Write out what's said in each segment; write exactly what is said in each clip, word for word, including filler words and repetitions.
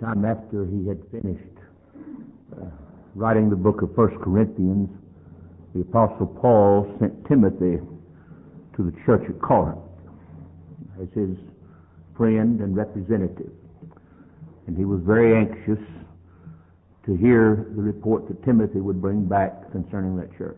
Time after he had finished uh, writing the book of First Corinthians, the Apostle Paul sent Timothy to the church at Corinth as his friend and representative. And he was very anxious to hear the report that Timothy would bring back concerning that church.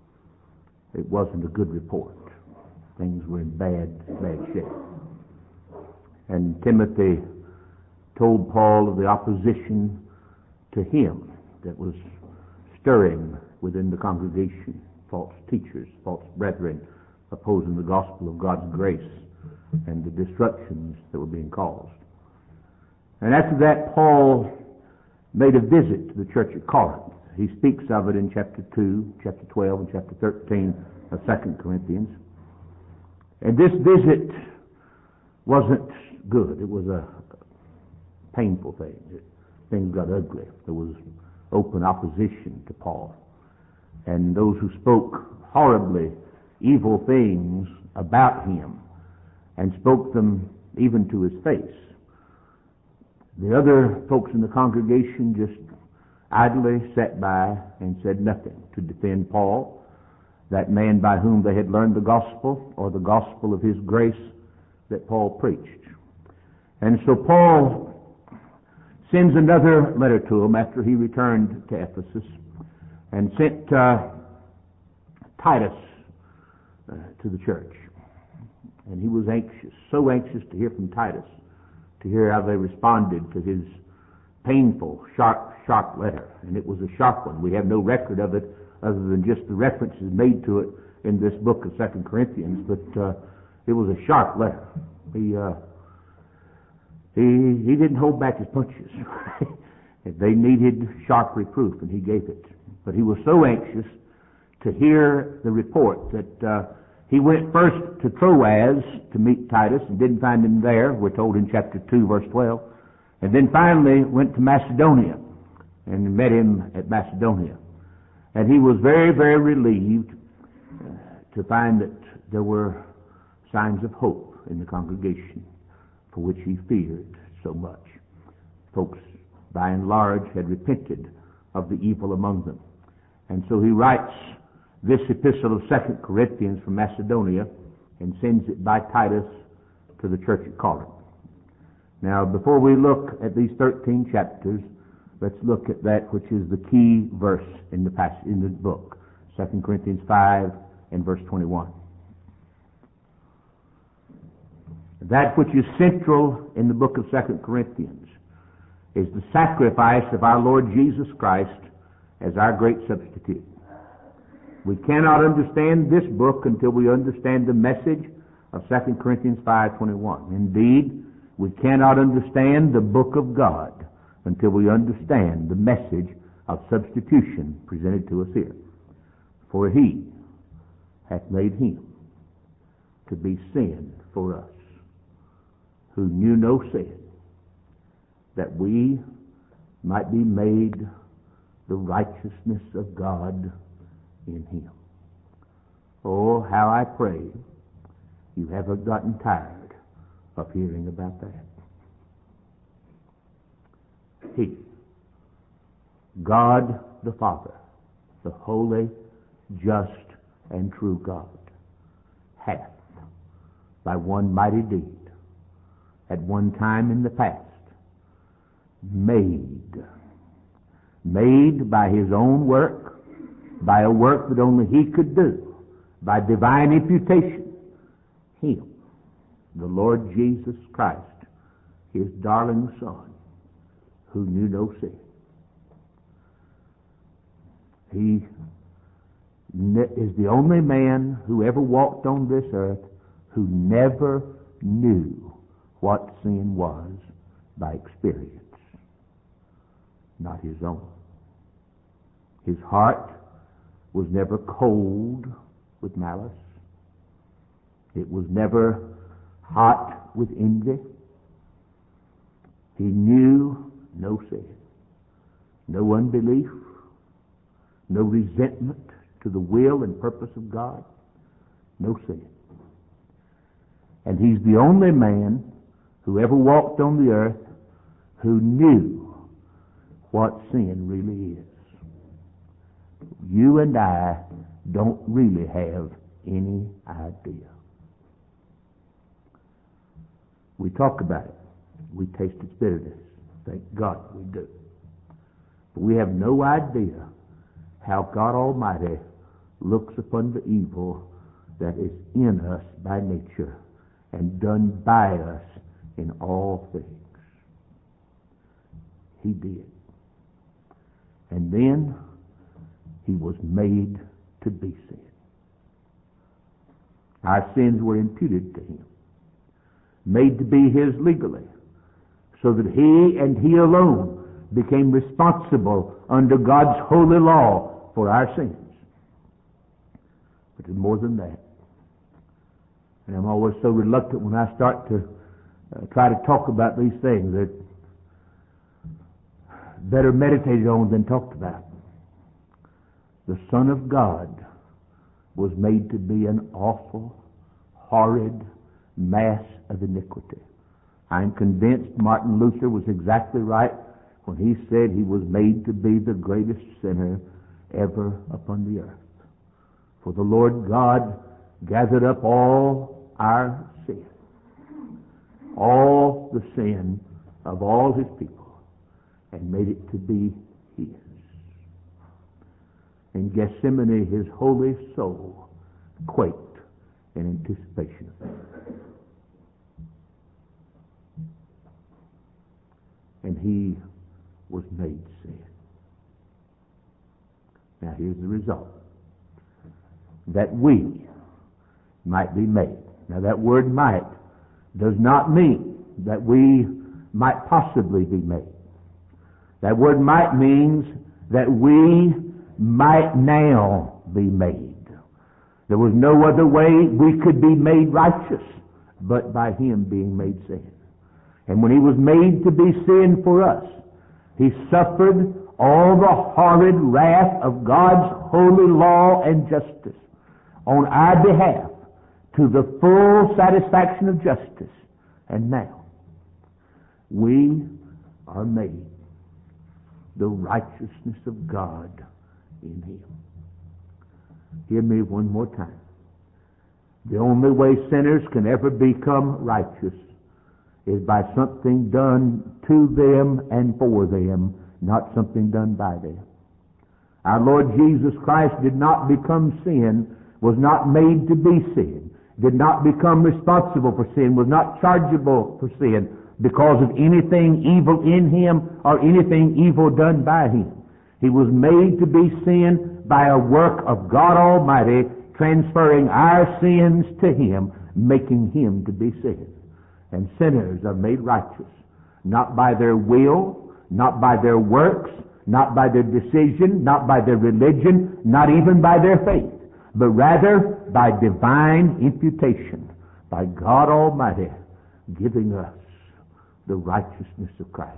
It wasn't a good report. Things were in bad, bad shape. And Timothy told Paul of the opposition to him that was stirring within the congregation, false teachers, false brethren, opposing the gospel of God's grace and the disruptions that were being caused. And after that, Paul made a visit to the church at Corinth. He speaks of it in chapter two, chapter twelve, and chapter thirteen of Second Corinthians. And this visit wasn't good. It was a painful thing. It, things got ugly. There was open opposition to Paul. And those who spoke horribly evil things about him and spoke them even to his face. The other folks in the congregation just idly sat by and said nothing to defend Paul, that man by whom they had learned the gospel, or the gospel of his grace that Paul preached. And so Paul sends another letter to him after he returned to Ephesus, and sent uh, Titus uh, to the church. And he was anxious, so anxious to hear from Titus, to hear how they responded to his painful, sharp, sharp letter. And it was a sharp one. We have no record of it other than just the references made to it in this book of Second Corinthians, but uh, it was a sharp letter. He uh, He, he didn't hold back his punches. They needed sharp reproof, and he gave it. But he was so anxious to hear the report that uh, he went first to Troas to meet Titus and didn't find him there, we're told in chapter two, verse twelve. And then finally went to Macedonia and met him at Macedonia. And he was very, very relieved uh, to find that there were signs of hope in the congregation, for which he feared so much. Folks, by and large, had repented of the evil among them. And so he writes this epistle of Second Corinthians from Macedonia and sends it by Titus to the church at Corinth. Now, before we look at these thirteen chapters, let's look at that which is the key verse in the passage, in the book, Second Corinthians five and verse twenty-one. That which is central in the book of Second Corinthians is the sacrifice of our Lord Jesus Christ as our great substitute. We cannot understand this book until we understand the message of Second Corinthians five twenty-one. Indeed, we cannot understand the book of God until we understand the message of substitution presented to us here. For he hath made him to be sin for us, who knew no sin, that we might be made the righteousness of God in him. Oh, how I pray you haven't gotten tired of hearing about that. He, God the Father, the holy, just, and true God, hath, by one mighty deed, at one time in the past, made, made by his own work, by a work that only he could do, by divine imputation, him, the Lord Jesus Christ, his darling Son, who knew no sin. He is the only man who ever walked on this earth who never knew what sin was by experience, not his own. His heart was never cold with malice. It was never hot with envy. He knew no sin, no unbelief, no resentment to the will and purpose of God, no sin. And he's the only man who ever walked on the earth who knew what sin really is. You and I don't really have any idea. We talk about it. We taste its bitterness. Thank God we do. But we have no idea how God Almighty looks upon the evil that is in us by nature and done by us in all things. He did. And then he was made to be sin. Our sins were imputed to him, made to be his legally, so that he and he alone became responsible under God's holy law for our sins. But it's more than that. And I'm always so reluctant when I start to uh, try to talk about these things that better meditated on than talked about. The Son of God was made to be an awful, horrid mass of iniquity. I'm convinced Martin Luther was exactly right when he said he was made to be the greatest sinner ever upon the earth. For the Lord God gathered up all our sin, all the sin of all his people, and made it to be his. In Gethsemane, his holy soul quaked in anticipation of that. And he was made sin. Now here's the result. That we might be made. Now that word might does not mean that we might possibly be made. That word might means that we might now be made. There was no other way we could be made righteous but by him being made sin. And when he was made to be sin for us, he suffered all the horrid wrath of God's holy law and justice on our behalf to the full satisfaction of justice. And now we are made the righteousness of God in him. Hear me one more time. The only way sinners can ever become righteous is by something done to them and for them, not something done by them. Our Lord Jesus Christ did not become sin, was not made to be sin, did not become responsible for sin, was not chargeable for sin because of anything evil in him or anything evil done by him. He was made to be sin by a work of God Almighty, transferring our sins to him, making him to be sin. And sinners are made righteous, not by their will, not by their works, not by their decision, not by their religion, not even by their faith, but rather by divine imputation, by God Almighty giving us the righteousness of Christ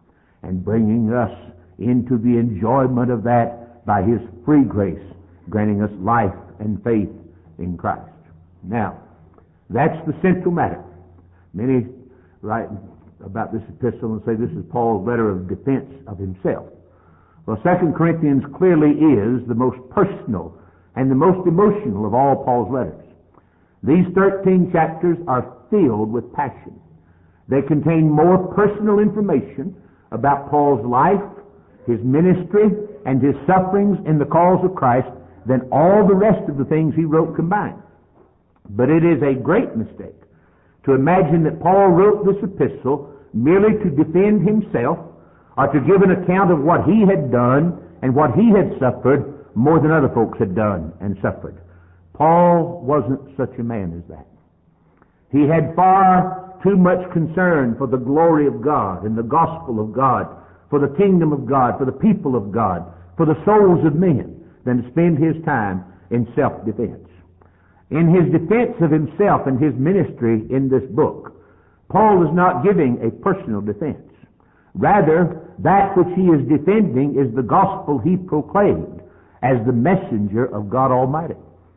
and bringing us into the enjoyment of that by his free grace, granting us life and faith in Christ. Now, that's the central matter. Many write about this epistle and say this is Paul's letter of defense of himself. Well, Second Corinthians clearly is the most personal and the most emotional of all Paul's letters. These thirteen chapters are filled with passion. They contain more personal information about Paul's life, his ministry, and his sufferings in the cause of Christ than all the rest of the things he wrote combined. But it is a great mistake to imagine that Paul wrote this epistle merely to defend himself or to give an account of what he had done and what he had suffered more than other folks had done and suffered. Paul wasn't such a man as that. He had far too much concern for the glory of God and the gospel of God, for the kingdom of God, for the people of God, for the souls of men, than to spend his time in self-defense. In his defense of himself and his ministry in this book, Paul is not giving a personal defense. Rather, that which he is defending is the gospel he proclaimed as the messenger of God Almighty.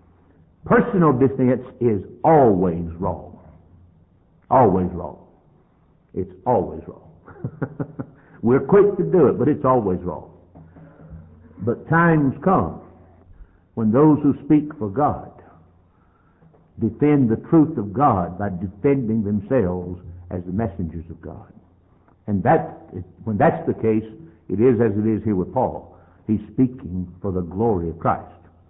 Personal defense is always wrong. Always wrong. It's always wrong. We're quick to do it, but it's always wrong. But times come when those who speak for God defend the truth of God by defending themselves as the messengers of God. And that, when that's the case, it is as it is here with Paul. He's speaking for the glory of Christ.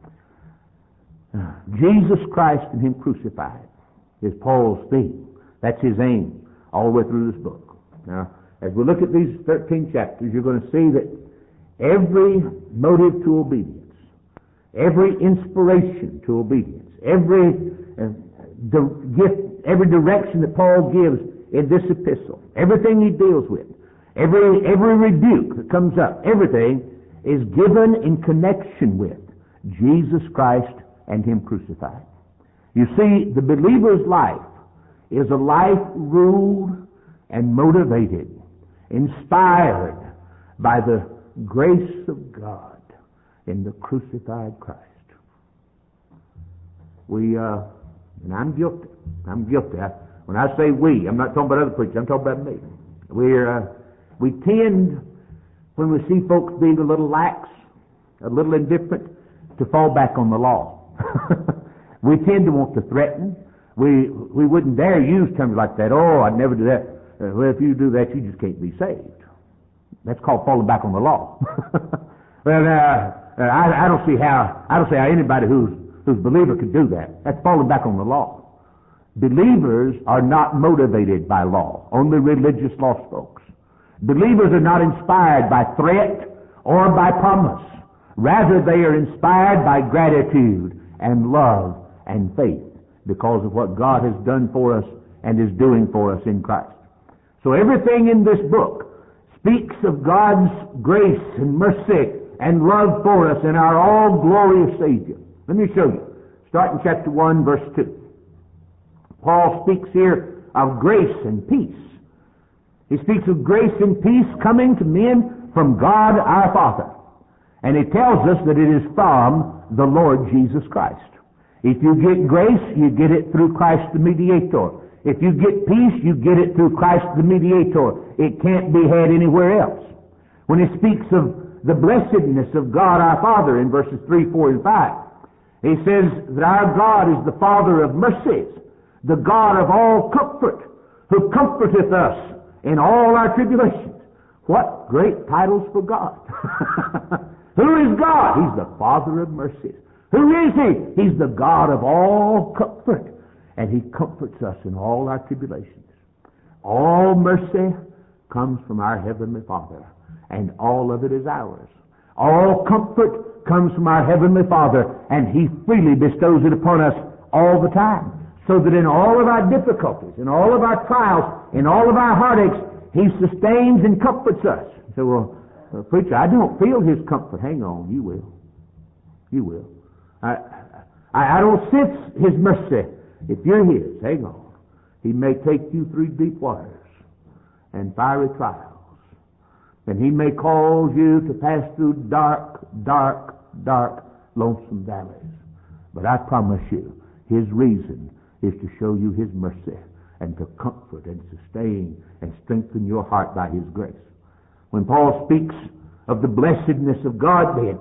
Jesus Christ and Him crucified is Paul's theme. That's his aim all the way through this book. Now, as we look at these thirteen chapters, you're going to see that every motive to obedience, every inspiration to obedience, every uh, di- gift, every direction that Paul gives in this epistle, everything he deals with, every every rebuke that comes up, everything is given in connection with Jesus Christ and Him crucified. You see, the believer's life is a life ruled and motivated, inspired by the grace of God in the crucified Christ. We, uh, and I'm guilty. I'm guilty. I, when I say we, I'm not talking about other preachers. I'm talking about me. We're, uh, we tend, when we see folks being a little lax, a little indifferent, to fall back on the law. We tend to want to threaten. We we wouldn't dare use terms like that. Oh, I'd never do that. Uh, well, if you do that, you just can't be saved. That's called falling back on the law. Well, uh, I, I don't see how I don't see how anybody who's who's a believer could do that. That's falling back on the law. Believers are not motivated by law. Only religious lost folks. Believers are not inspired by threat or by promise. Rather, they are inspired by gratitude and love and faith because of what God has done for us and is doing for us in Christ. So everything in this book speaks of God's grace and mercy and love for us and our all-glorious Savior. Let me show you. Start in chapter one, verse two. Paul speaks here of grace and peace. He speaks of grace and peace coming to men from God our Father. And he tells us that it is from the Lord Jesus Christ. If you get grace, you get it through Christ the mediator. If you get peace, you get it through Christ the mediator. It can't be had anywhere else. When he speaks of the blessedness of God our Father in verses three, four, and five, he says that our God is the Father of mercies, the God of all comfort, who comforteth us in all our tribulations. What great titles for God. Who is God? He's the Father of mercies. Who is He? He's the God of all comfort. And He comforts us in all our tribulations. All mercy comes from our Heavenly Father, and all of it is ours. All comfort comes from our Heavenly Father, and He freely bestows it upon us all the time. So that in all of our difficulties, in all of our trials, in all of our heartaches, He sustains and comforts us. So, well, Uh, preacher, I don't feel His comfort. Hang on, you will. You will. I, I, I don't sense His mercy. If you're His, hang on. He may take you through deep waters and fiery trials. And He may cause you to pass through dark, dark, dark, lonesome valleys. But I promise you, His reason is to show you His mercy and to comfort and sustain and strengthen your heart by His grace. When Paul speaks of the blessedness of God then,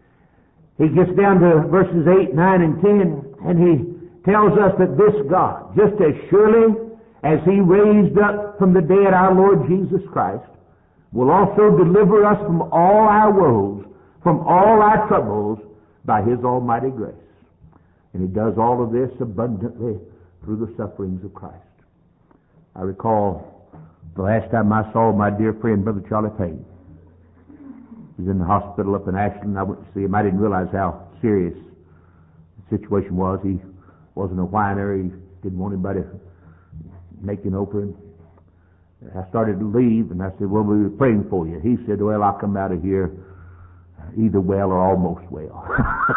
he gets down to verses eight, nine, and ten, and he tells us that this God, just as surely as He raised up from the dead our Lord Jesus Christ, will also deliver us from all our woes, from all our troubles, by His almighty grace. And He does all of this abundantly through the sufferings of Christ. I recall the last time I saw my dear friend, Brother Charlie Payne. He was in the hospital up in Ashland. I went to see him. I didn't realize how serious the situation was. He wasn't a whiner. He didn't want anybody making over him. I started to leave, and I said, well, we were praying for you. He said, well, I'll come out of here either well or almost well.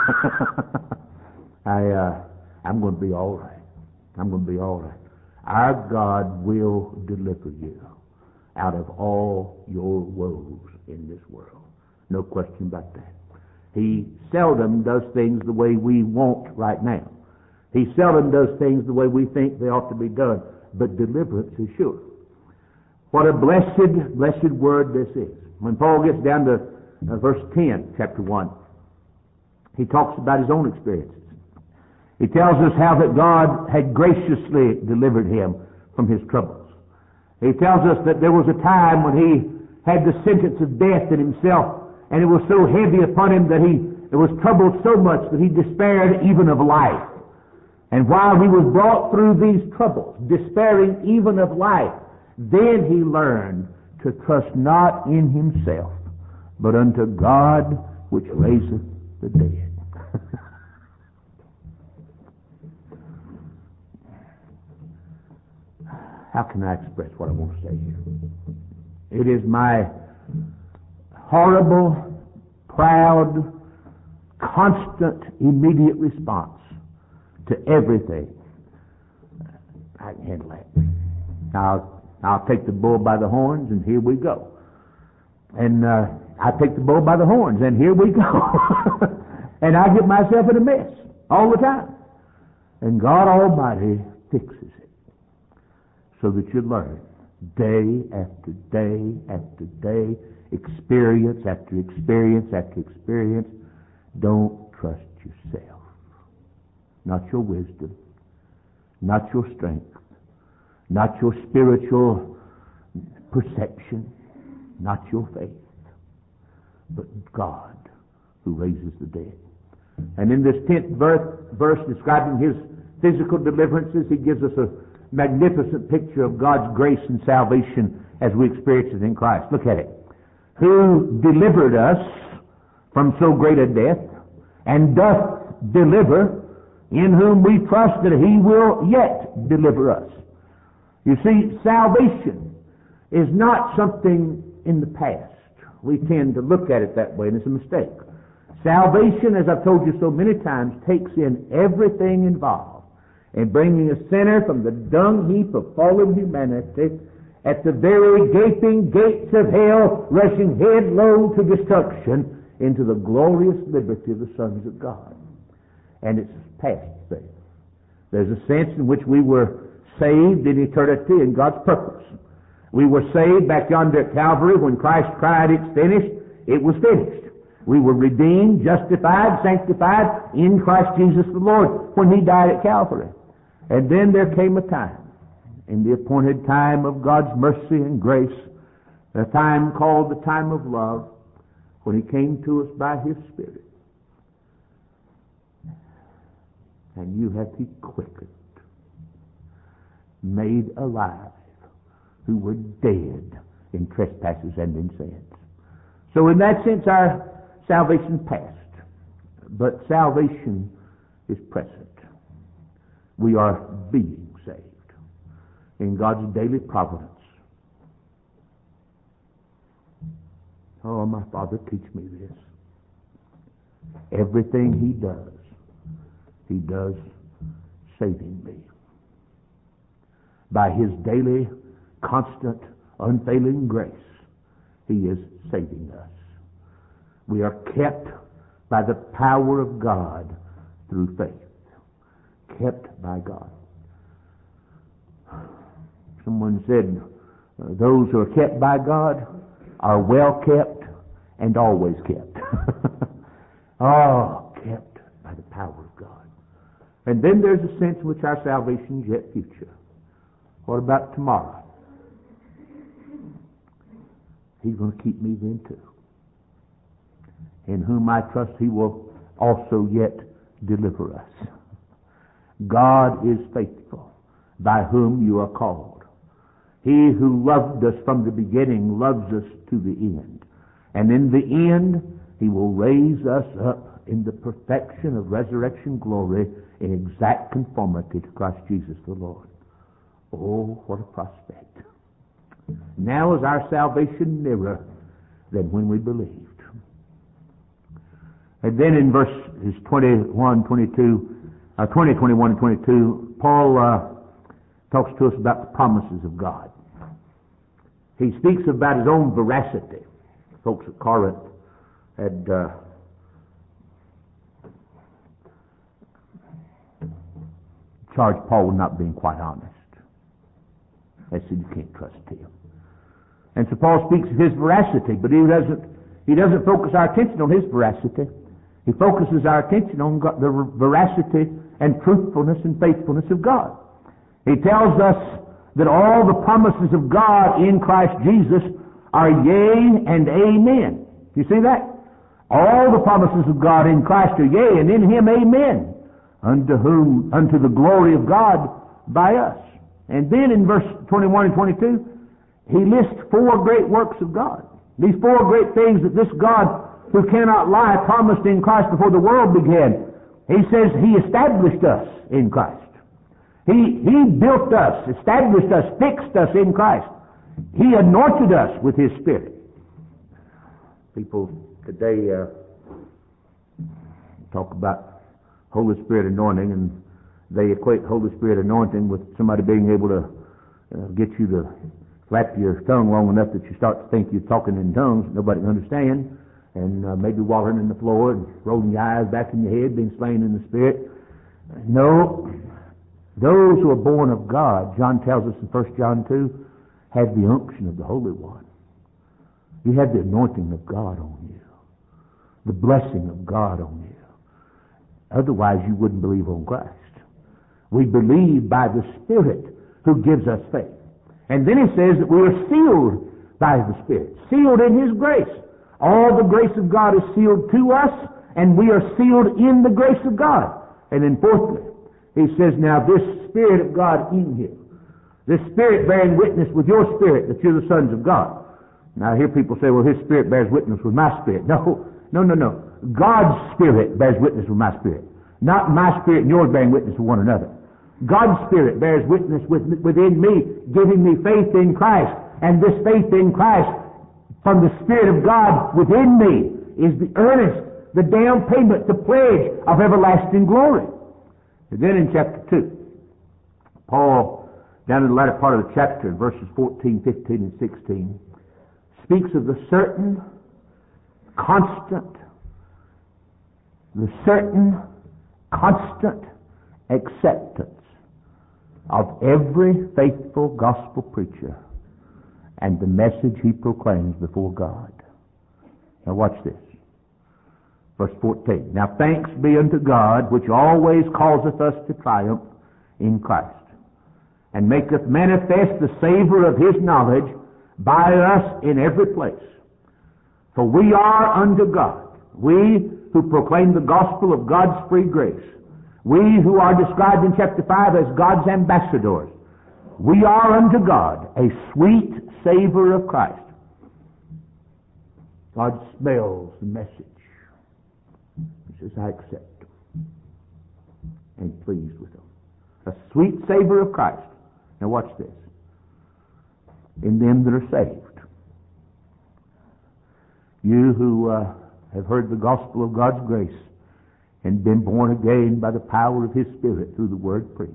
I, uh, I'm going to be all right. I'm going to be all right. Our God will deliver you out of all your woes in this world. No question about that. He seldom does things the way we want right now. He seldom does things the way we think they ought to be done. But deliverance is sure. What a blessed, blessed word this is. When Paul gets down to uh, verse ten, chapter one, he talks about his own experiences. He tells us how that God had graciously delivered him from his troubles. He tells us that there was a time when he had the sentence of death in himself, and it was so heavy upon him that he was troubled so much that he despaired even of life. And while he was brought through these troubles, despairing even of life, then he learned to trust not in himself, but unto God which raiseth the dead. How can I express what I want to say here? It is my horrible, proud, constant, immediate response to everything. I can handle that. I'll, I'll take the bull by the horns, and here we go. And uh, I take the bull by the horns, and here we go. And I get myself in a mess all the time. And God Almighty fixes it so that you learn day after day after day, experience after experience after experience. Don't trust yourself. Not your wisdom, not your strength, not your spiritual perception, not your faith, but God who raises the dead. And in this tenth verse, verse describing his physical deliverances, he gives us a magnificent picture of God's grace and salvation as we experience it in Christ. Look at it. Who delivered us from so great a death, and doth deliver, in whom we trust that he will yet deliver us. You see, salvation is not something in the past. We tend to look at it that way, and it's a mistake. Salvation, as I've told you so many times, takes in everything involved in bringing a sinner from the dung heap of fallen humanity at the very gaping gates of hell, rushing headlong to destruction, into the glorious liberty of the sons of God. And it's a past thing. There's a sense in which we were saved in eternity in God's purpose. We were saved back yonder at Calvary when Christ cried, "It's finished." It was finished. We were redeemed, justified, sanctified in Christ Jesus the Lord when he died at Calvary. And then there came a time, in the appointed time of God's mercy and grace, a time called the time of love, when he came to us by his Spirit. And you have been quickened, made alive, who were dead in trespasses and in sins. So in that sense, our salvation past, but salvation is present. We are being saved in God's daily providence. Oh, my Father, teach me this. Everything he does, he does saving me. By his daily, constant, unfailing grace, he is saving us. We are kept by the power of God through faith. Kept by God. Someone said, uh, those who are kept by God are well kept and always kept. Oh, kept by the power of God. And then there's a sense in which our salvation is yet future. What about tomorrow? He's going to keep me then too. In whom I trust he will also yet deliver us. God is faithful, by whom you are called. He who loved us from the beginning loves us to the end. And in the end, he will raise us up in the perfection of resurrection glory in exact conformity to Christ Jesus the Lord. Oh, what a prospect. Now is our salvation nearer than when we believed. And then in verses twenty-one, twenty-two, uh, twenty, twenty-one, and twenty-two, Paul uh, talks to us about the promises of God. He speaks about his own veracity. Folks at Corinth had uh, charged Paul with not being quite honest. They said, you can't trust him. And so Paul speaks of his veracity, but he doesn't, he doesn't focus our attention on his veracity. He focuses our attention on God, the veracity and truthfulness and faithfulness of God. He tells us that all the promises of God in Christ Jesus are yea and amen. You see that? All the promises of God in Christ are yea, and in Him amen. Unto whom, unto the glory of God by us. And then in verse twenty-one and twenty-two, he lists four great works of God. These four great things that this God who cannot lie promised in Christ before the world began. He says He established us in Christ. He, he built us, established us, fixed us in Christ. He anointed us with His Spirit. People today uh, talk about Holy Spirit anointing, and they equate Holy Spirit anointing with somebody being able to uh, get you to flap your tongue long enough that you start to think you're talking in tongues nobody can understand, and uh, maybe wallowing in the floor and rolling your eyes back in your head, being slain in the Spirit. No, those who are born of God, John tells us in First John two, have the unction of the Holy One. You have the anointing of God on you, the blessing of God on you. Otherwise you wouldn't believe on Christ. We believe by the Spirit who gives us faith. And then he says that we are sealed by the Spirit, sealed in His grace. All the grace of God is sealed to us, and we are sealed in the grace of God. And then fourthly, he says, now this Spirit of God in you, this Spirit bearing witness with your spirit that you're the sons of God. Now I hear people say, well, His Spirit bears witness with my spirit. No, no, no, no. God's Spirit bears witness with my spirit. Not my spirit and yours bearing witness with one another. God's Spirit bears witness with, within me, giving me faith in Christ. And this faith in Christ from the Spirit of God within me is the earnest, the down payment, the pledge of everlasting glory. And then in chapter two, Paul, down in the latter part of the chapter, in verses fourteen, fifteen, and sixteen, speaks of the certain, constant, the certain, constant acceptance of every faithful gospel preacher and the message he proclaims before God. Now watch this. Verse fourteen. Now thanks be unto God, which always causeth us to triumph in Christ, and maketh manifest the savor of His knowledge by us in every place. For we are unto God, we who proclaim the gospel of God's free grace, we who are described in chapter five as God's ambassadors, we are unto God a sweet savor of Christ. God smells the message. He says, I accept them and pleased with them. A sweet savor of Christ. Now watch this. In them that are saved. You who uh, have heard the gospel of God's grace and been born again by the power of His Spirit through the word preached.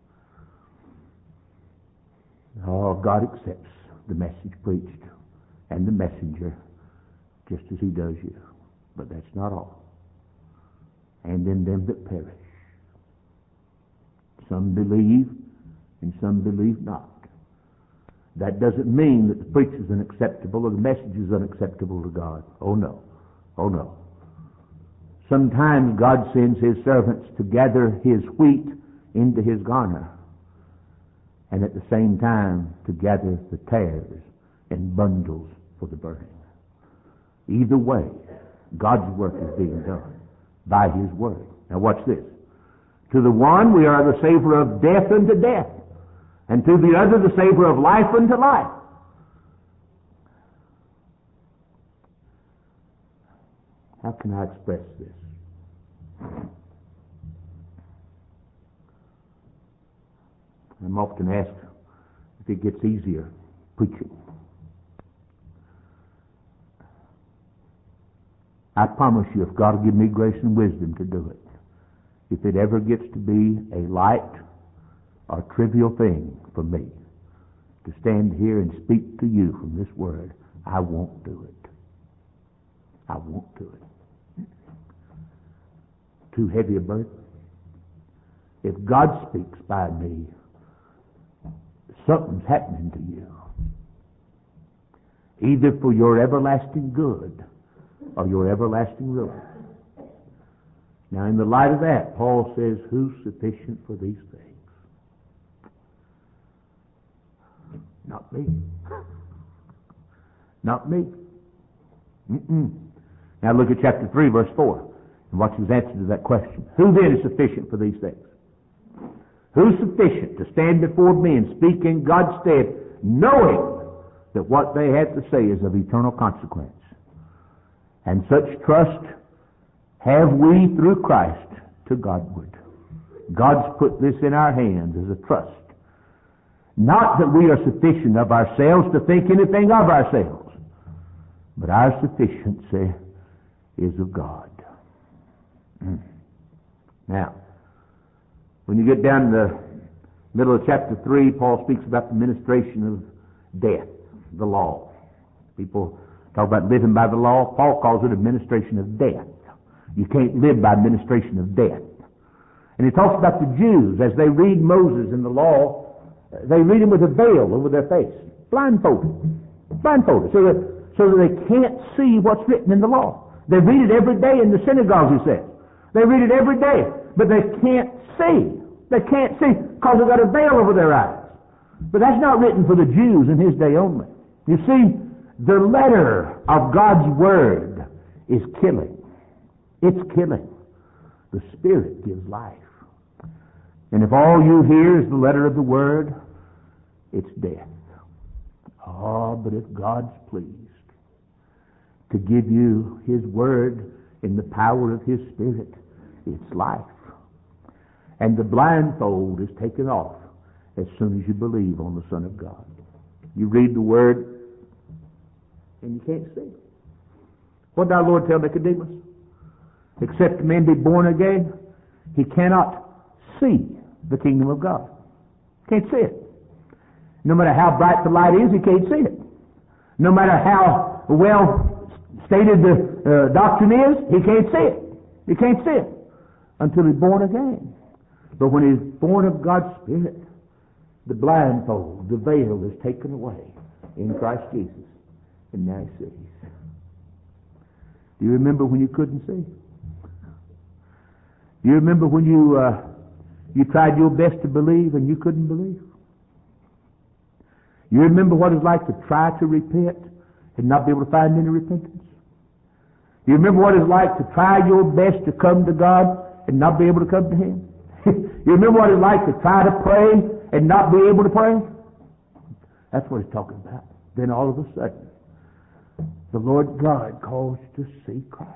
Oh, God accepts the message preached and the messenger just as He does you. But that's not all. And in them that perish. Some believe and some believe not. That doesn't mean that the preacher is unacceptable or the message is unacceptable to God. Oh no. Oh no. Sometimes God sends His servants to gather His wheat into His garner, and at the same time to gather the tares in bundles for the burning. Either way, God's work is being done by His word. Now watch this. To the one we are the savor of death unto death, and to the other the savor of life unto life. How can I express this? I'm often asked if it gets easier preaching. I promise you, if God will give me grace and wisdom to do it, if it ever gets to be a light or trivial thing for me to stand here and speak to you from this word, I won't do it. I won't do it. Too heavy a burden. If God speaks by me, something's happening to you. either for your everlasting good or your everlasting ruin. Now, in the light of that, Paul says, who's sufficient for these things? Not me. Not me. Mm-mm. Now look at chapter three, verse four, and watch his answer to that question. Who then is sufficient for these things? Who's sufficient to stand before men, speak in God's stead, knowing that what they have to say is of eternal consequence? And such trust have we through Christ to Godward. God's put this in our hands as a trust. Not that we are sufficient of ourselves to think anything of ourselves, but our sufficiency is of God. Mm. Now, when you get down to the middle of chapter three, Paul speaks about the ministration of death, the law. People talk about living by the law. Paul calls it administration of death. You can't live by administration of death. And he talks about the Jews as they read Moses and the law. They read him with a veil over their face, blindfolded, blindfolded, so that so that they can't see what's written in the law. They read it every day in the synagogues, he says. They read it every day, but they can't see. They can't see because they've got a veil over their eyes. But that's not written for the Jews in his day only. You see, the letter of God's Word is killing. It's killing. The Spirit gives life. And if all you hear is the letter of the Word, it's death. Oh, but if God's pleased to give you His Word in the power of His Spirit, it's life. And the blindfold is taken off as soon as you believe on the Son of God. You read the Word and you can't see. What did our Lord tell Nicodemus? Except a man be born again, he cannot see the kingdom of God. Can't see it. No matter how bright the light is, he can't see it. No matter how well stated the uh, doctrine is, he can't see it. He can't see it until he's born again. But when he's born of God's Spirit, the blindfold, the veil is taken away in Christ Jesus. And now he sees. Do you remember when you couldn't see? Do you remember when you uh, you tried your best to believe and you couldn't believe? You remember what it's like to try to repent and not be able to find any repentance? You remember what it's like to try your best to come to God and not be able to come to Him? You remember what it's like to try to pray and not be able to pray? That's what he's talking about. Then all of a sudden, the Lord God calls you to see Christ.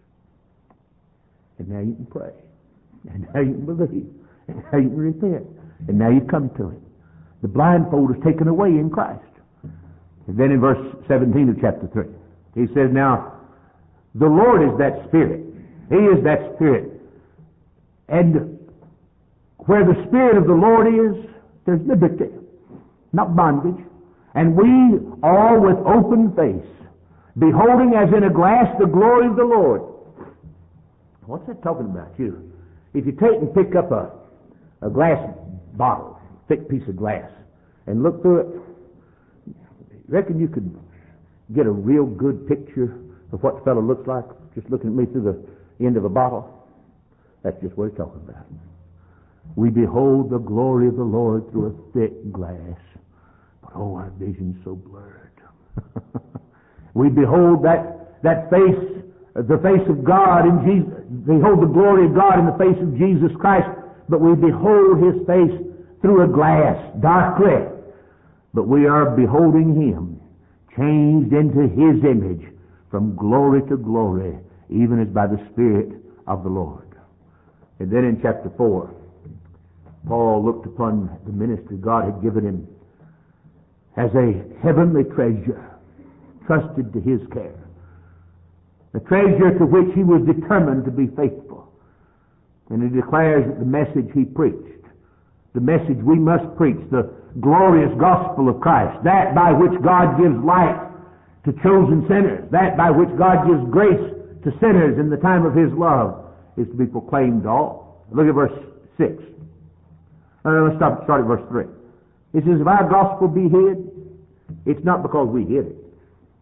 And now you can pray. And now you can believe. And now you can repent. And now you come to Him. The blindfold is taken away in Christ. And then in verse seventeen of chapter three, he says, now, the Lord is that Spirit. He is that Spirit. And where the Spirit of the Lord is, there's liberty, not bondage. And we all with open face, beholding as in a glass the glory of the Lord. What's that talking about? You, if you take and pick up a, a glass bottle, thick piece of glass, and look through it, you reckon you could get a real good picture of what the fellow looks like just looking at me through the end of a bottle? That's just what he's talking about. We behold the glory of the Lord through a thick glass, but oh, our vision's so blurred. We behold that that face, the face of God in Jesus. Behold the glory of God in the face of Jesus Christ, but we behold His face through a glass, darkly. But we are beholding Him changed into His image from glory to glory, even as by the Spirit of the Lord. And then in chapter four, Paul looked upon the ministry God had given him as a heavenly treasure, trusted to His care. A treasure to which he was determined to be faithful. And he declares that the message he preached, the message we must preach, the glorious gospel of Christ, that by which God gives light to chosen sinners, that by which God gives grace to sinners in the time of His love, is to be proclaimed to all. Look at verse six. Uh, let's start, start at verse three. It says, if our gospel be hid, it's not because we hid it.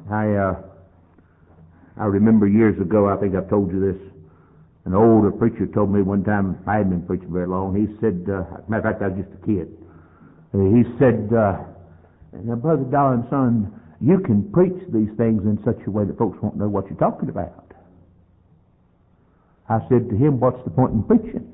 I uh, I remember years ago, I think I've told you this, an older preacher told me one time, I hadn't been preaching very long, he said, uh, matter of fact, I was just a kid, he said, uh, now, Brother Darwin, son, you can preach these things in such a way that folks won't know what you're talking about. I said to him, what's the point in preaching?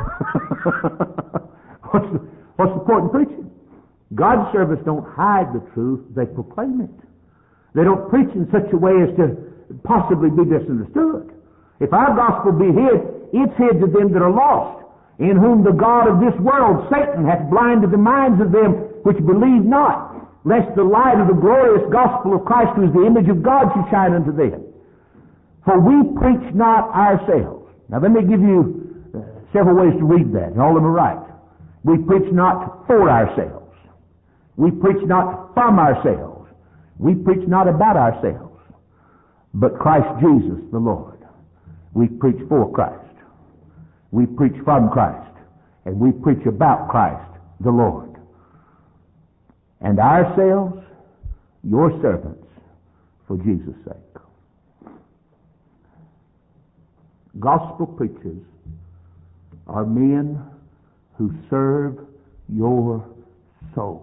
what's, the, what's the point in preaching? God's servants don't hide the truth, they proclaim it. They don't preach in such a way as to possibly be misunderstood. If our gospel be hid, it's hid to them that are lost, in whom the God of this world, Satan, hath blinded the minds of them which believe not, lest the light of the glorious gospel of Christ, who is the image of God, should shine unto them. For we preach not ourselves. Now let me give you uh, several ways to read that, and all of them are right. We preach not for ourselves. We preach not from ourselves. We preach not about ourselves, but Christ Jesus the Lord. We preach for Christ. We preach from Christ. And we preach about Christ the Lord. And ourselves, your servants, for Jesus' sake. Gospel preachers are men who serve your souls.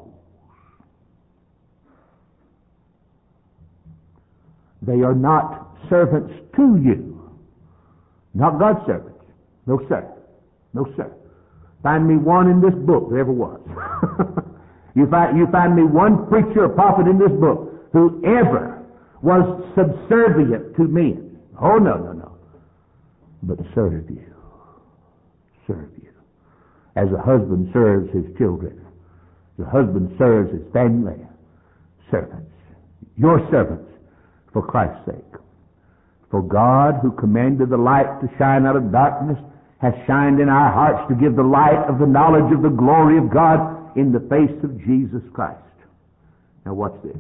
They are not servants to you, not God's servants. No, sir. No, sir. Find me one in this book that ever was. you, find, you find me one preacher or prophet in this book who ever was subservient to men. Oh, no, no, no. But serve you. Serve you. As a husband serves his children. The husband serves his family. Servants. Your servants. For Christ's sake. For God, who commanded the light to shine out of darkness, has shined in our hearts to give the light of the knowledge of the glory of God in the face of Jesus Christ. Now watch this.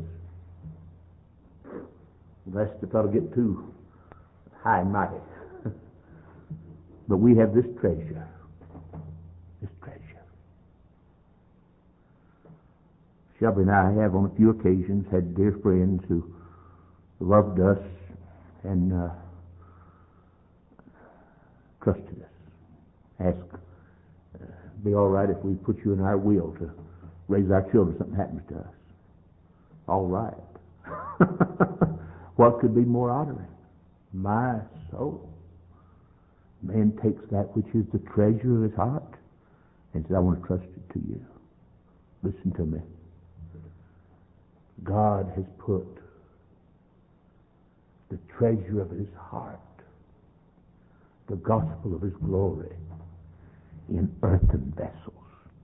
Lest the fellow get too high and mighty. But we have this treasure. This treasure. Shelby and I have on a few occasions had dear friends who loved us and uh, trusted us. Ask, uh, be all right if we put you in our will to raise our children if something happens to us. All right. What could be more honoring? My soul. Man takes that which is the treasure of his heart and says, I want to trust it to you. Listen to me. God has put the treasure of his heart, the gospel of his glory, in earthen vessels,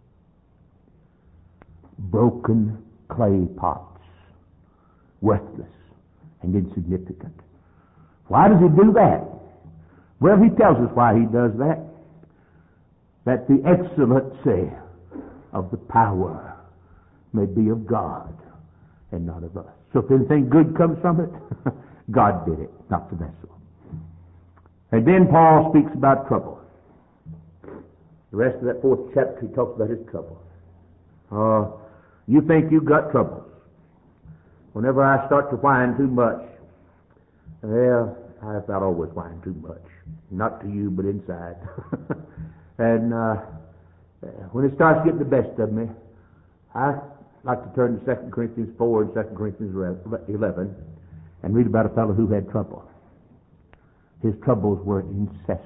broken clay pots, worthless and insignificant. Why does he do that? Well, he tells us why he does that. That the excellency of the power may be of God and not of us. So if anything good comes from it, God did it, not the vessel. And then Paul speaks about trouble. The rest of that fourth chapter, he talks about his trouble. Uh, you think you've got troubles. Whenever I start to whine too much, well, I about always whine too much. Not to you, but inside. and uh, when it starts getting the best of me, I like to turn to Second Corinthians four and Second Corinthians eleven and read about a fellow who had trouble. His troubles were incessant.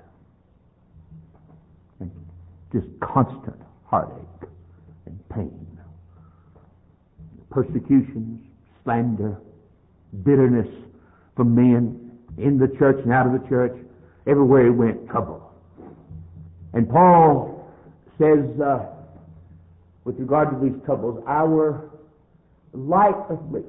And just constant heartache and pain. Persecutions, slander, bitterness from men in the church and out of the church. Everywhere he went, trouble. And Paul says, uh, with regard to these troubles, our light afflictions.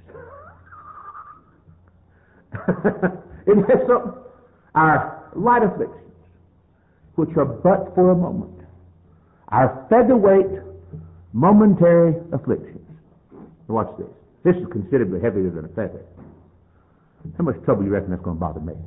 Isn't that something? Our light afflictions, which are but for a moment. Our featherweight, momentary afflictions. Now watch this. This is considerably heavier than a feather. How much trouble do you reckon that's going to bother me?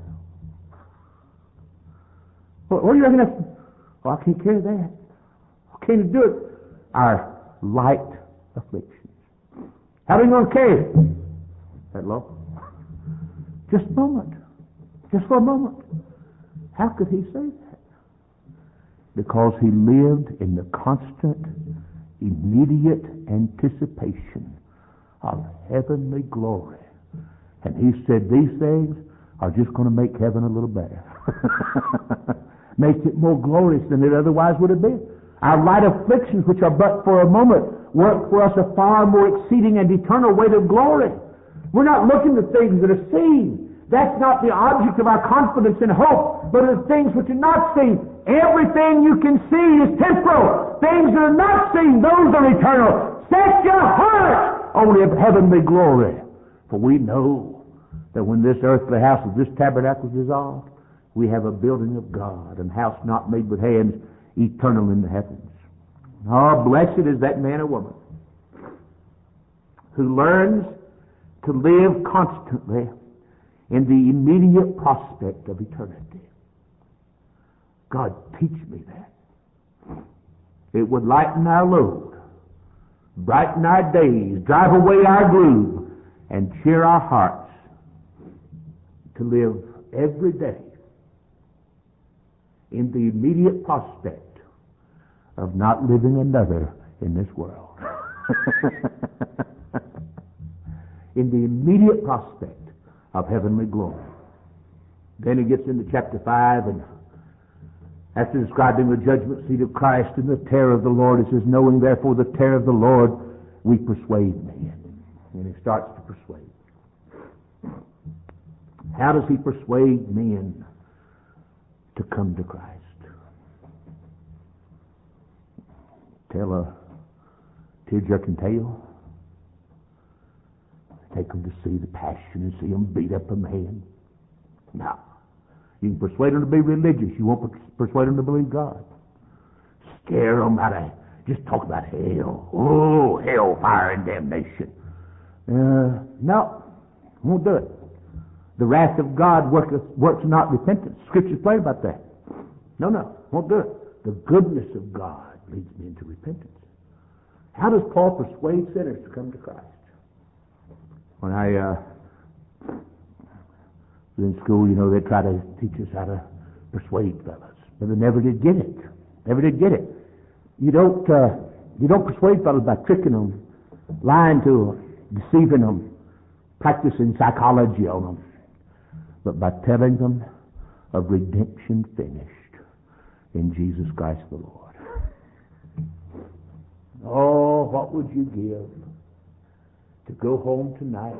What, what do you reckon that's... Oh, I can't carry that. I can't do it. Our light afflictions. How are we going to carry it? That low? Just a moment. Just for a moment. How could he say that? Because he lived in the constant, immediate anticipation of heavenly glory. And he said these things are just going to make heaven a little better. Make it more glorious than it otherwise would have been. Our light afflictions, which are but for a moment, work for us a far more exceeding and eternal weight of glory. We're not looking at things that are seen. That's not the object of our confidence and hope, but the things which are not seen. Everything you can see is temporal. Things that are not seen, those are eternal. Set your heart on the heavenly glory. For we know that when this earthly house of this tabernacle is dissolved, we have a building of God, a house not made with hands, eternal in the heavens. Oh, blessed is that man or woman who learns to live constantly in the immediate prospect of eternity. God, teach me that. It would lighten our load, brighten our days, drive away our gloom, and cheer our hearts to live every day in the immediate prospect of not living another in this world. In the immediate prospect of heavenly glory. Then he gets into chapter five, and after describing the judgment seat of Christ and the terror of the Lord, it says, knowing therefore the terror of the Lord, we persuade men. And he starts to persuade. How does he persuade men to come to Christ? Tell a tear-jerking tale? Take them to see the passion and see them beat up a man? No. You can persuade them to be religious. You won't persuade them to believe God. Scare them out of, just talk about hell. Oh, hell, fire, and damnation. Uh, no, won't do it. The wrath of God worketh, works not repentance. Scripture's plain about that. No, no, won't do it. The goodness of God leads men to repentance. How does Paul persuade sinners to come to Christ? When I uh, was in school, you know, they try to teach us how to persuade fellas, but they never did get it. Never did get it. You don't, uh, you don't persuade fellas by tricking them, lying to them, deceiving them, practicing psychology on them, but by telling them of redemption finished in Jesus Christ the Lord. Oh, what would you give to go home tonight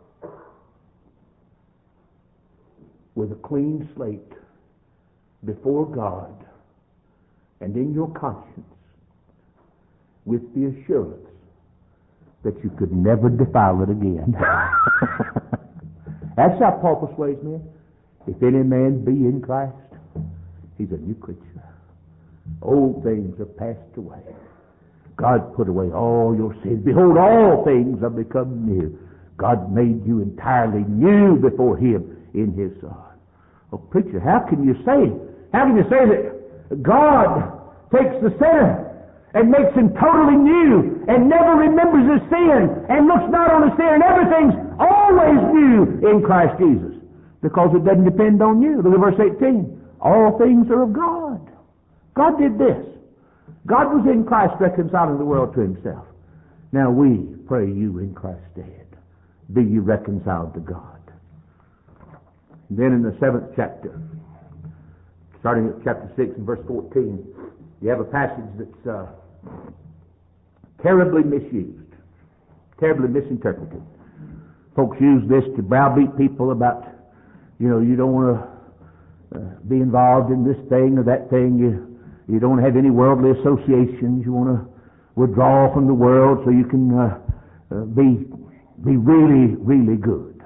with a clean slate before God and in your conscience with the assurance that you could never defile it again. That's how Paul persuades men. If any man be in Christ, he's a new creature. Old things are passed away. God put away all your sins. Behold, all things are become new. God made you entirely new before Him in His Son. Oh, preacher, how can you say, how can you say that God takes the sinner and makes him totally new and never remembers his sin and looks not on his sin, and everything's always new in Christ Jesus? Because it doesn't depend on you. Look at verse eighteen. All things are of God. God did this. God was in Christ reconciling the world to Himself. Now we pray you in Christ's stead, be you reconciled to God. And then in the seventh chapter, starting at chapter six and verse fourteen, you have a passage that's uh, terribly misused, terribly misinterpreted. Folks use this to browbeat people about, you know, you don't want to uh, be involved in this thing or that thing. You You don't have any worldly associations. You want to withdraw from the world so you can uh, uh, be be really, really good.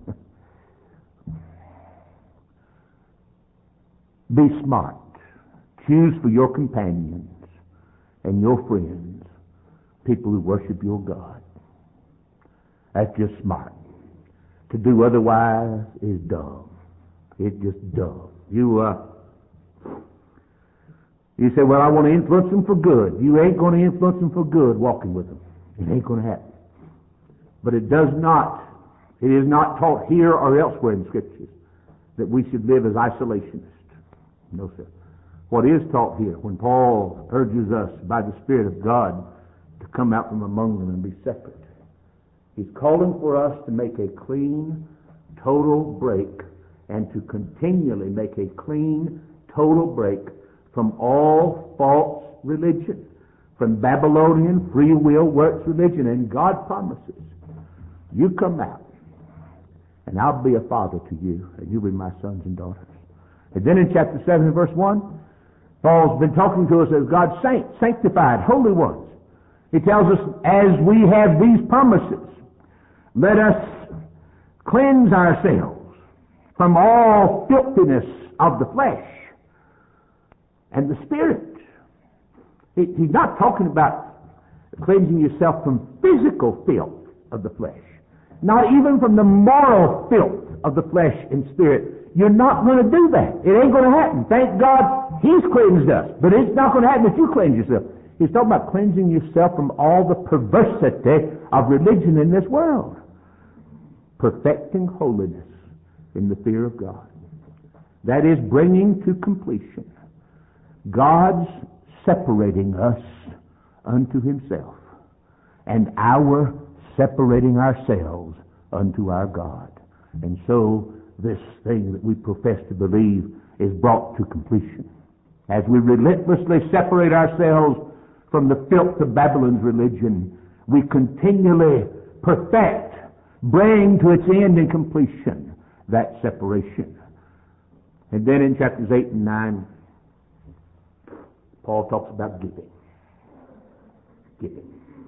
Be smart. Choose for your companions and your friends people who worship your God. That's just smart. To do otherwise is dumb. It's just dumb. You uh, You say, well, I want to influence them for good. You ain't going to influence them for good walking with them. It ain't going to happen. But it does not, It is not taught here or elsewhere in Scriptures that we should live as isolationists. No, sir. What is taught here, when Paul urges us by the Spirit of God to come out from among them and be separate, he's calling for us to make a clean, total break, and to continually make a clean, total break from all false religion, from Babylonian free will works religion. And God promises, you come out, and I'll be a father to you, and you'll be my sons and daughters. And then in chapter seven and verse one, Paul's been talking to us as God's saints, sanctified, holy ones. He tells us, as we have these promises, let us cleanse ourselves from all filthiness of the flesh and the spirit. He, he's not talking about cleansing yourself from physical filth of the flesh, not even from the moral filth of the flesh and spirit. You're not going to do that. It ain't going to happen. Thank God He's cleansed us. But it's not going to happen if you cleanse yourself. He's talking about cleansing yourself from all the perversity of religion in this world. Perfecting holiness in the fear of God. That is bringing to completion God's separating us unto Himself, and our separating ourselves unto our God. And so this thing that we profess to believe is brought to completion. As we relentlessly separate ourselves from the filth of Babylon's religion, we continually perfect, bring to its end and completion that separation. And then in chapters eight and nine, Paul talks about giving. Giving.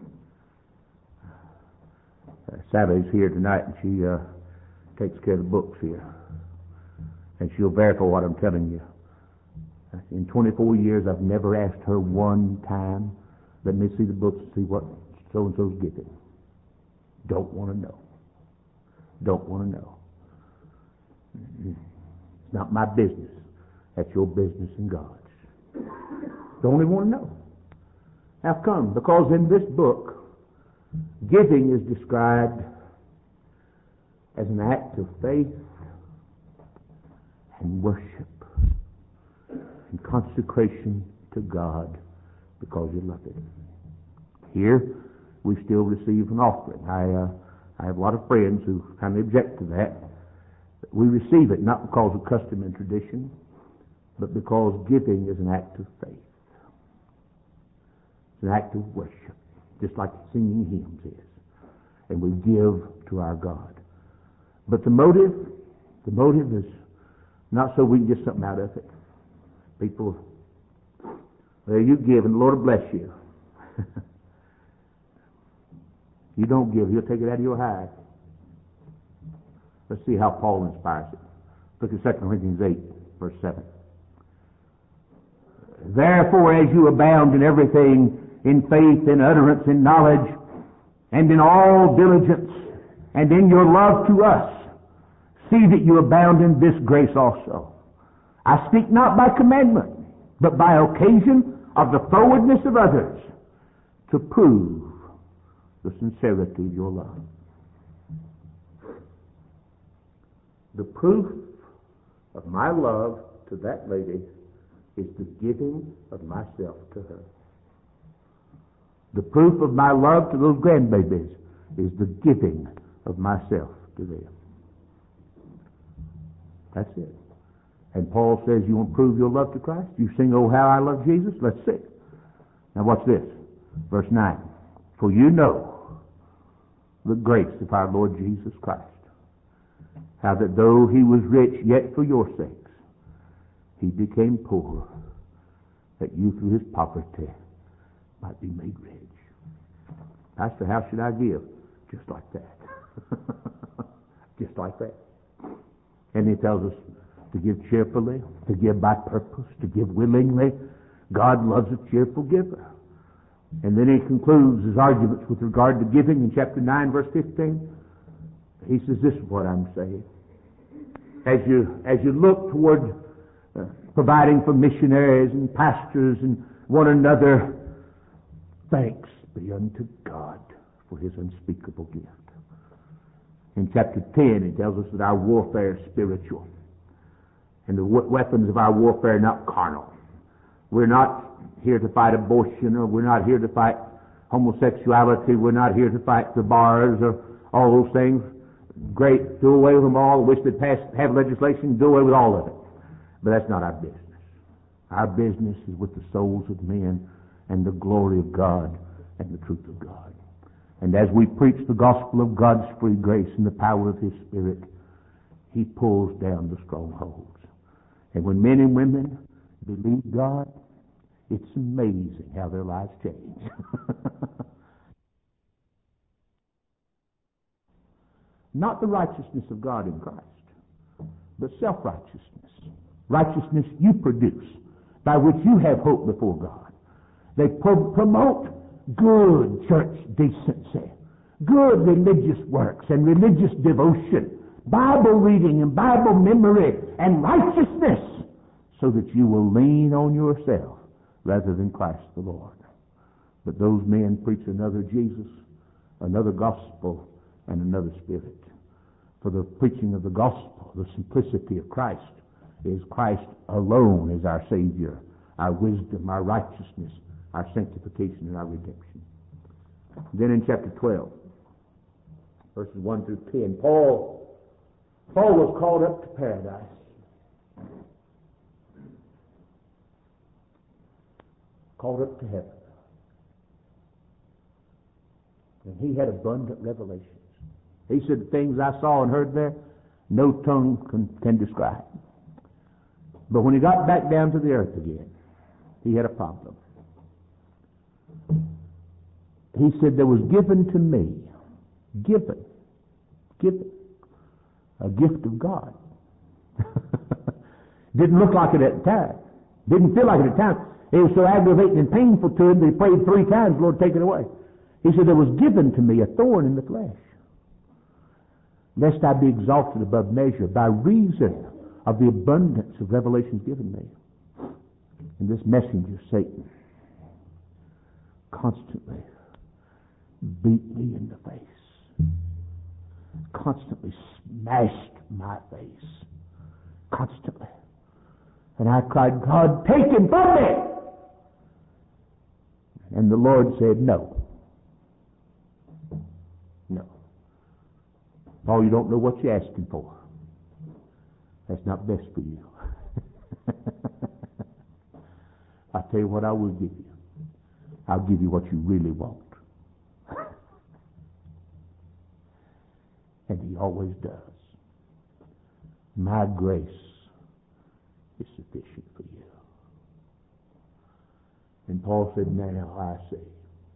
Uh, Sally's here tonight, and she uh, takes care of the books here. And she'll verify what I'm telling you. In twenty-four years, I've never asked her one time, let me see the books and see what so-and-so's giving. Don't want to know. Don't want to know. It's not my business. That's your business and God's. Don't even want to know. How come? Because in this book, giving is described as an act of faith and worship and consecration to God because you love Him. Here, we still receive an offering. I, uh, I have a lot of friends who kind of object to that. We receive it not because of custom and tradition, but because giving is an act of faith. It's an act of worship, just like singing hymns is. And we give to our God. But the motive, the motive is not so we can get something out of it. People, well, you give and the Lord will bless you. You don't give, He'll take it out of your hide. Let's see how Paul inspires it. Look at Second Corinthians eight, verse seven. Therefore, as you abound in everything, in faith, in utterance, in knowledge, and in all diligence, and in your love to us, see that you abound in this grace also. I speak not by commandment, but by occasion of the forwardness of others, to prove the sincerity of your love. The proof of my love to that lady is the giving of myself to her. The proof of my love to those grandbabies is the giving of myself to them. That's it. And Paul says, you want to prove your love to Christ? You sing, oh, how I love Jesus? Let's see. Now watch this. Verse nine. For you know the grace of our Lord Jesus Christ, how that though He was rich, yet for your sakes He became poor, that you through His poverty might be made rich. Pastor, how should I give? Just like that. Just like that. And He tells us to give cheerfully, to give by purpose, to give willingly. God loves a cheerful giver. And then he concludes his arguments with regard to giving in chapter nine, verse fifteen. He says, this is what I'm saying. As you, as you look toward uh, providing for missionaries and pastors and one another, thanks be unto God for His unspeakable gift. In chapter ten, it tells us that our warfare is spiritual. And the weapons of our warfare are not carnal. We're not here to fight abortion, or we're not here to fight homosexuality. We're not here to fight the bars or all those things. Great, do away with them all. Wish they'd pass, have legislation, do away with all of it. But that's not our business. Our business is with the souls of men and the glory of God and the truth of God. And as we preach the gospel of God's free grace and the power of His Spirit, He pulls down the strongholds. And when men and women believe God, it's amazing how their lives change. Not the righteousness of God in Christ, but self-righteousness. Righteousness you produce, by which you have hope before God. They pro- promote good church decency, good religious works and religious devotion, Bible reading and Bible memory and righteousness, so that you will lean on yourself rather than Christ the Lord. But those men preach another Jesus, another gospel, and another spirit. For the preaching of the gospel, the simplicity of Christ, is Christ alone as our Savior, our wisdom, our righteousness, our sanctification, and our redemption. Then in chapter twelve, verses one through ten, Paul, Paul was called up to paradise. Called up to heaven. And he had abundant revelations. He said, the things I saw and heard there, no tongue can, can describe. But when he got back down to the earth again, he had a problem. He said, there was given to me, given, given, a gift of God. Didn't look like it at the time. Didn't feel like it at the time. It was so aggravating and painful to him that he prayed three times, Lord, take it away. He said, there was given to me a thorn in the flesh, lest I be exalted above measure by reason of the abundance of revelations given me. And this messenger, Satan, constantly beat me in the face, constantly smashed my face, constantly. And I cried, God, take him from me! And the Lord said, no. No. Paul, you don't know what you're asking for. That's not best for you. I'll tell you what I will give you. I'll give you what you really want. And he always does. My grace is sufficient for you. And Paul said, now I see.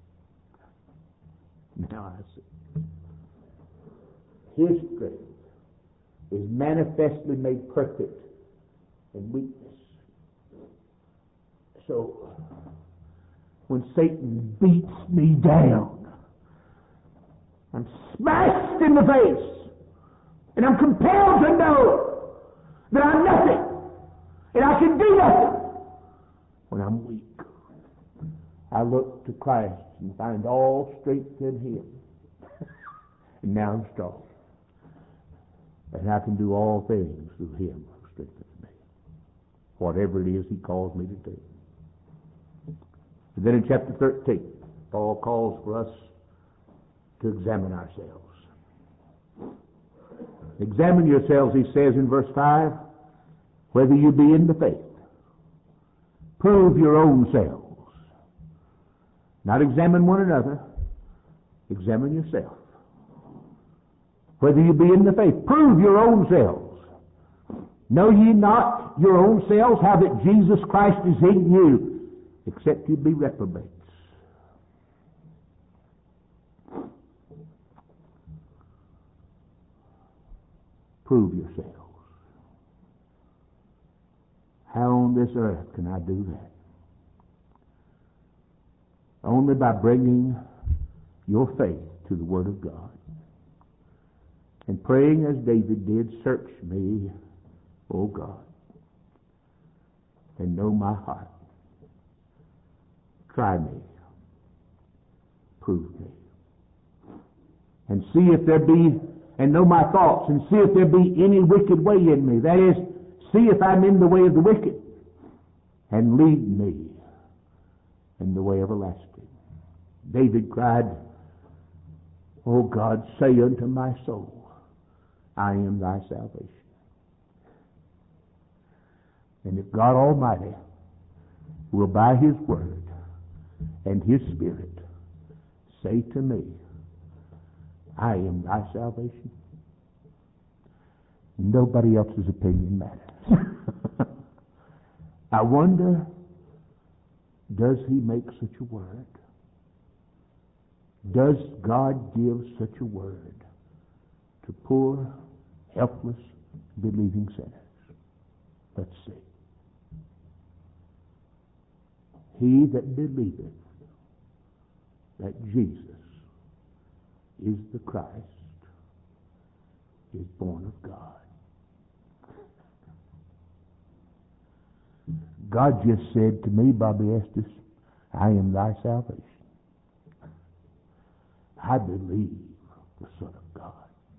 Now I see. His strength is manifestly made perfect in weakness. So, when Satan beats me down, I'm smashed in the face, and I'm compelled to know that I'm nothing, and I can do nothing. When I'm weak, I look to Christ and find all strength in Him. And now I'm strong. And I can do all things through Him who strengthens me. Whatever it is He calls me to do. And then in chapter thirteen, Paul calls for us to examine ourselves. Examine yourselves, he says in verse five, whether you be in the faith. Prove your own selves. Not examine one another. Examine yourself. Whether you be in the faith. Prove your own selves. Know ye not your own selves how that Jesus Christ is in you, except you be reprobates. Prove yourselves. How on this earth can I do that? Only by bringing your faith to the Word of God and praying as David did, search me, O God, and know my heart. Try me, prove me, and see if there be and know my thoughts, and see if there be any wicked way in me. That is, see if I'm in the way of the wicked, and lead me in the way everlasting. David cried, O God, say unto my soul, I am thy salvation. And if God Almighty will by His Word and His Spirit say to me, I am thy salvation, nobody else's opinion matters. I wonder, does He make such a word? Does God give such a word to poor, helpless, believing sinners? Let's see. He that believeth that Jesus is the Christ is born of God. God just said to me, Bobby Estes, I am thy salvation. I believe the Son of God.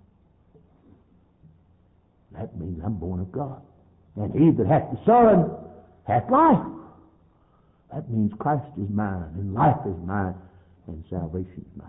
That means I'm born of God. And he that hath the Son hath life. That means Christ is mine, and life is mine, and salvation is mine.